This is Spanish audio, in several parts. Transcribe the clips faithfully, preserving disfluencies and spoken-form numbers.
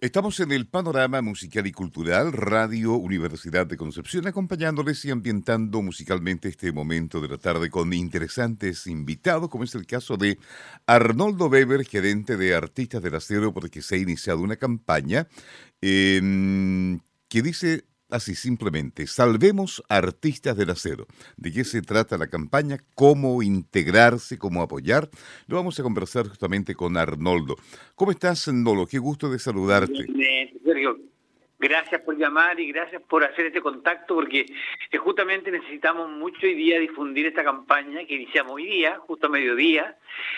Estamos en el panorama musical y cultural, Radio Universidad de Concepción, acompañándoles y ambientando musicalmente este momento de la tarde con interesantes invitados, como es el caso de Arnoldo Weber, gerente de Artistas del Acero, porque se ha iniciado una campaña eh, que dice así simplemente: salvemos Artistas del Acero. ¿De qué se trata la campaña? ¿Cómo integrarse? ¿Cómo apoyar? Lo vamos a conversar justamente con Arnoldo. ¿Cómo estás, Arnoldo? Qué gusto de saludarte. Bien, Sergio, gracias por llamar y gracias por hacer este contacto, porque eh, justamente necesitamos mucho hoy día difundir esta campaña que iniciamos hoy día, justo a mediodía,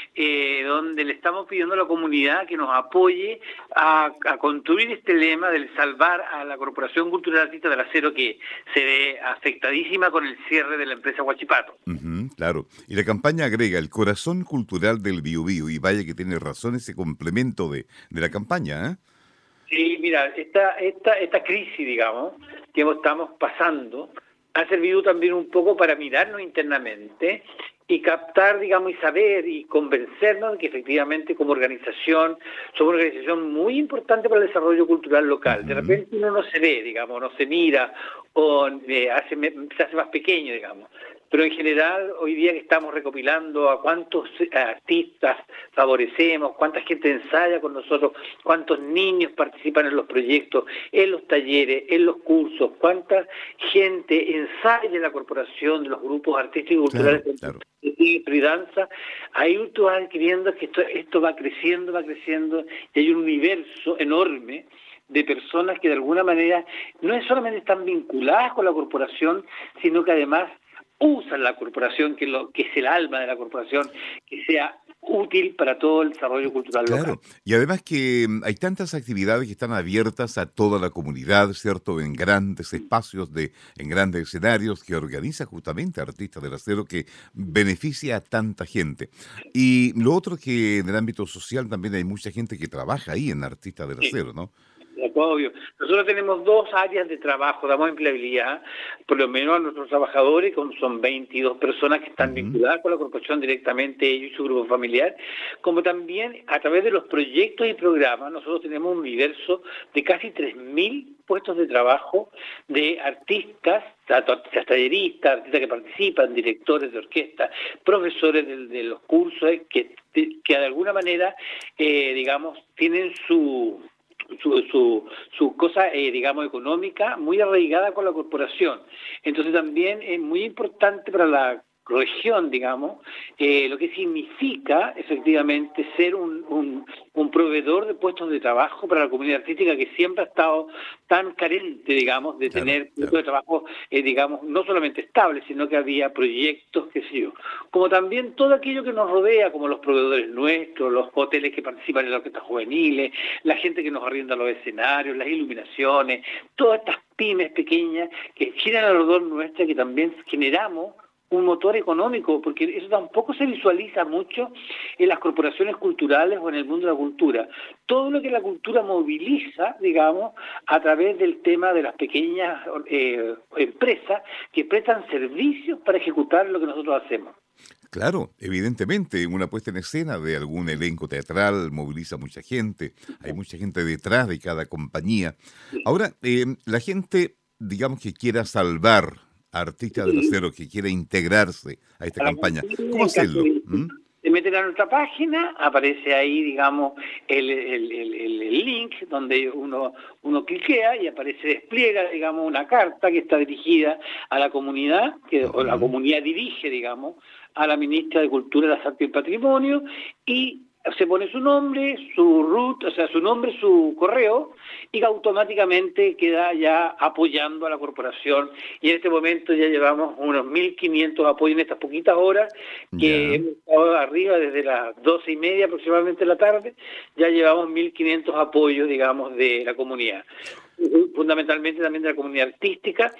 eh, donde le estamos pidiendo a la comunidad que nos apoye a, a construir este lema del salvar a la Corporación Cultural Artista del Acero, que se ve afectadísima con el cierre de la empresa Huachipato. Uh-huh, claro. Y la campaña agrega el corazón cultural del Biobío, y vaya que tiene razón ese complemento de, de la campaña, ¿eh? Sí, mira, esta, esta, esta crisis, digamos, que estamos pasando, ha servido también un poco para mirarnos internamente y captar, digamos, y saber y convencernos de que efectivamente como organización somos una organización muy importante para el desarrollo cultural local. Uh-huh. De repente uno no se ve, digamos, no se mira o eh, hace, se hace más pequeño, digamos. Pero en general, hoy día que estamos recopilando a cuántos artistas favorecemos, cuánta gente ensaya con nosotros, cuántos niños participan en los proyectos, en los talleres, en los cursos, cuánta gente ensaya en la corporación de los grupos artísticos y culturales, claro, claro, y danza, ahí tú vas adquiriendo que esto, esto va creciendo, va creciendo, y hay un universo enorme de personas que de alguna manera no es solamente están vinculadas con la corporación, sino que además usan la corporación, que, lo, que es el alma de la corporación, que sea útil para todo el desarrollo cultural claro. local. Y además que hay tantas actividades que están abiertas a toda la comunidad, ¿cierto? En grandes espacios, de, en grandes escenarios que organiza justamente Artistas del Acero, que beneficia a tanta gente. Y lo otro, que en el ámbito social también hay mucha gente que trabaja ahí en Artistas del Acero, ¿no? Obvio. Nosotros tenemos dos áreas de trabajo, damos empleabilidad, por lo menos a nuestros trabajadores, como son veintidós personas que están uh-huh. vinculadas con la corporación directamente, ellos y su grupo familiar, como también a través de los proyectos y programas. Nosotros tenemos un universo de casi tres mil puestos de trabajo de artistas, talleristas, artistas que participan, directores de orquesta, profesores de, de los cursos, eh, que, de, que de alguna manera, eh, digamos, tienen su... su su, su cosa, eh, digamos, económica muy arraigada con la corporación. Entonces también es muy importante para la región, digamos, eh, lo que significa efectivamente ser un, un, un proveedor de puestos de trabajo para la comunidad artística, que siempre ha estado tan carente, digamos, de claro, tener puestos claro. de trabajo, eh, digamos, no solamente estables, sino que había proyectos, qué sé yo. Como también todo aquello que nos rodea, como los proveedores nuestros, los hoteles que participan en las orquestas juveniles, la gente que nos arrienda los escenarios, las iluminaciones, todas estas pymes pequeñas que giran alrededor nuestra, que también generamos un motor económico, porque eso tampoco se visualiza mucho en las corporaciones culturales o en el mundo de la cultura. Todo lo que la cultura moviliza, digamos, a través del tema de las pequeñas eh, empresas que prestan servicios para ejecutar lo que nosotros hacemos. Claro, evidentemente, una puesta en escena de algún elenco teatral moviliza mucha gente, hay mucha gente detrás de cada compañía. Ahora, eh, la gente, digamos, que quiera salvar Artistas del Acero, que quiera integrarse a esta a campaña, ¿cómo hacerlo? ¿Mm? Se meten a nuestra página, aparece ahí, digamos, el, el, el, el link donde uno, uno cliquea y aparece, despliega, digamos, una carta que está dirigida a la comunidad, que uh-huh. o la comunidad dirige, digamos, a la ministra de Cultura, las Artes y el Patrimonio, y se pone su nombre, su root, o sea, su nombre, su correo, y automáticamente queda ya apoyando a la corporación. Y en este momento ya llevamos unos mil quinientos apoyos en estas poquitas horas, que yeah. hemos estado arriba desde las doce y media aproximadamente de la tarde, ya llevamos mil quinientos apoyos, digamos, de la comunidad. Fundamentalmente también de la comunidad artística,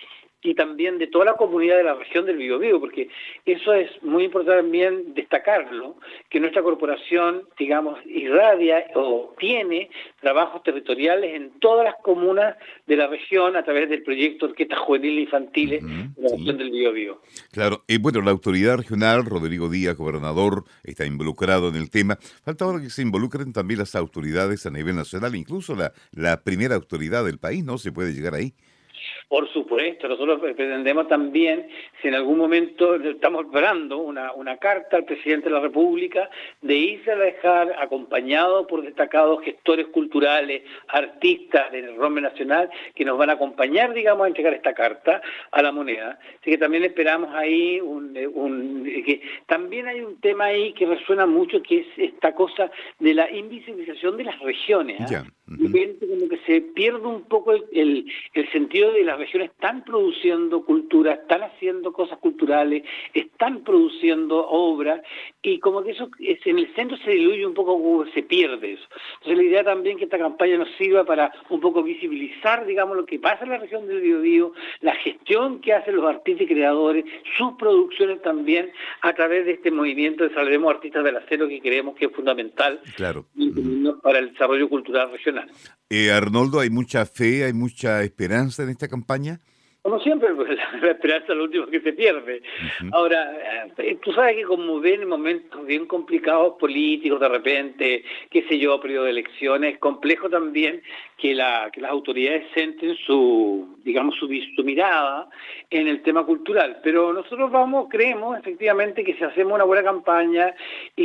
y también de toda la comunidad de la región del Biobío, porque eso es muy importante también destacarlo, que nuestra corporación, digamos, irradia o tiene trabajos territoriales en todas las comunas de la región a través del proyecto Orquestas Juveniles e Infantiles Ujú, de la sí. región del Biobío. Claro, y bueno, la autoridad regional, Rodrigo Díaz, gobernador, está involucrado en el tema. Falta ahora que se involucren también las autoridades a nivel nacional, incluso la, la primera autoridad del país, ¿no? Se puede llegar ahí. Por supuesto, nosotros pretendemos también, si en algún momento estamos preparando una, una carta al presidente de la República, de irse a dejar acompañado por destacados gestores culturales, artistas del Rome Nacional, que nos van a acompañar, digamos, a entregar esta carta a la moneda. Así que también esperamos ahí, un, un, que también hay un tema ahí que resuena mucho, que es esta cosa de la invisibilización de las regiones. ¿eh? Ya. De repente como que se pierde un poco el, el, el sentido de las regiones están produciendo cultura, están haciendo cosas culturales, están produciendo obras, y como que eso es, en el centro se diluye un poco, se pierde eso. Entonces la idea también que esta campaña nos sirva para un poco visibilizar, digamos, lo que pasa en la región del Biobío, la gestión que hacen los artistas y creadores, sus producciones también, a través de este movimiento de Salvemos Artistas del Acero, que creemos que es fundamental Claro. para el desarrollo cultural regional. Eh, Arnoldo, ¿hay mucha fe, hay mucha esperanza en esta campaña? Como siempre, pues, la esperanza es lo último que se pierde. Uh-huh. Ahora, eh, tú sabes que como ven en momentos bien complicados políticos de repente, qué sé yo, periodo de elecciones, es complejo también que, la, que las autoridades centren su, digamos, su, su mirada en el tema cultural. Pero nosotros vamos, creemos efectivamente que si hacemos una buena campaña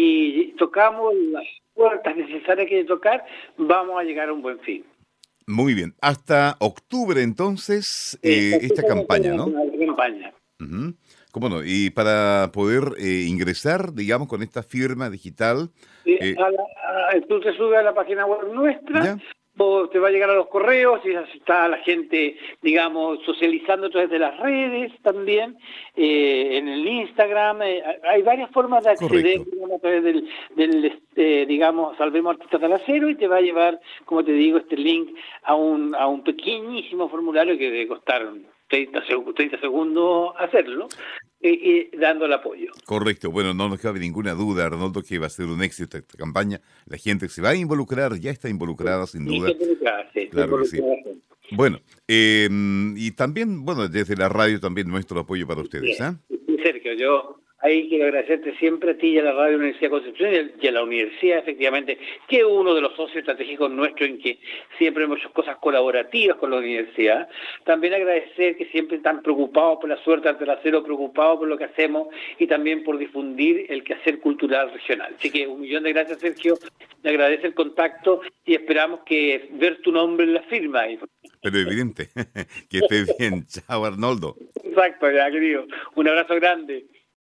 y tocamos las puertas necesarias que hay que tocar, vamos a llegar a un buen fin. Muy bien. Hasta octubre, entonces, eh, esta campaña, ¿no? La campaña. Uh-huh. ¿Cómo no? Y para poder eh, ingresar, digamos, con esta firma digital... Eh, a la, a, tú te subes a la página web nuestra, ¿ya? o te va a llegar a los correos, y está la gente, digamos, socializando a través de las redes también, eh, en el Instagram. Eh, hay varias formas de acceder, digamos, a través del, del este, digamos, Salvemos Artistas del Acero, y te va a llevar, como te digo, este link a un, a un pequeñísimo formulario que debe costar treinta segundos hacerlo, eh, eh, dando el apoyo. Correcto. Bueno, no nos cabe ninguna duda, Arnoldo, que va a ser un éxito esta campaña. La gente se va a involucrar, ya está involucrada, sin duda. Sí, claro que sí. Bueno, eh, y también, bueno, desde la radio también nuestro apoyo para ustedes. ¿eh? Sí, Sergio, yo ahí quiero agradecerte siempre a ti y a la Radio Universidad de Concepción y a la universidad, efectivamente, que es uno de los socios estratégicos nuestros en que siempre hemos hecho cosas colaborativas con la universidad. También agradecer que siempre están preocupados por la suerte del acero, preocupados por lo que hacemos y también por difundir el quehacer cultural regional. Así que un millón de gracias, Sergio. Te agradece el contacto y esperamos que ver tu nombre en la firma. Pero evidente, que estés bien. Chao, Arnoldo. Exacto, ya querido. Un abrazo grande.